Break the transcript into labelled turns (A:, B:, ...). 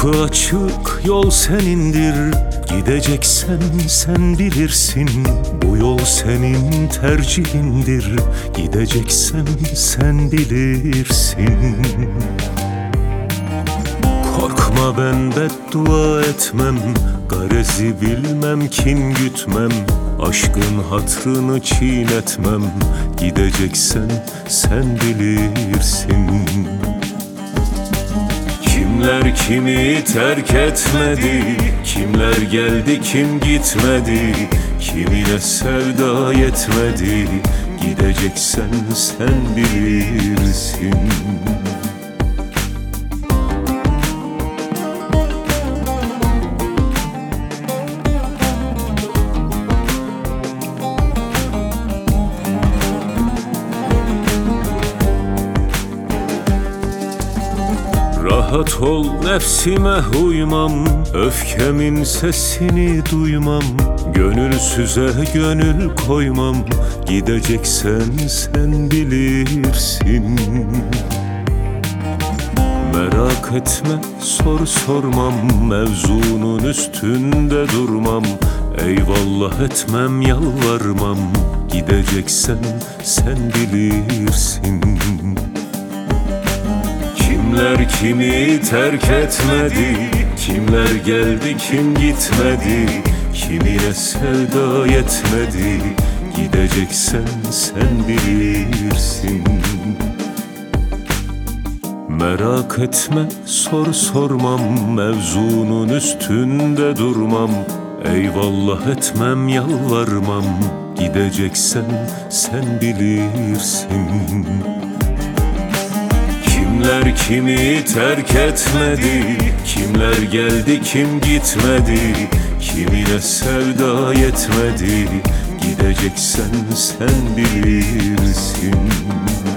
A: Kapı açık, yol senindir. Gideceksen sen bilirsin. Bu yol senin tercihindir. Gideceksen sen bilirsin. Korkma, ben beddua etmem. Garezi bilmem, kin gütmem. Aşkın hatrını çiğnetmem. Gideceksen sen bilirsin. Kimler kimi terk etmedi, kimler geldi kim gitmedi, kimine sevda yetmedi. Gideceksen sen bilirsin. Rahat ol, nefsime uymam, öfkemin sesini duymam. Gönülsüze gönül koymam. Gideceksen sen bilirsin. Merak etme, sor sormam, mevzunun üstünde durmam. Eyvallah etmem, yalvarmam. Gideceksen sen bilirsin. Kimler kimi terk etmedi, kimler geldi kim gitmedi, kimine sevda yetmedi. Gideceksen sen bilirsin. Merak etme, sor sormam, mevzunun üstünde durmam. Eyvallah etmem, yalvarmam. Gideceksen sen bilirsin. Kimler kimi terk etmedi, kimler geldi kim gitmedi, kimine sevda yetmedi. Gideceksen sen bilirsin.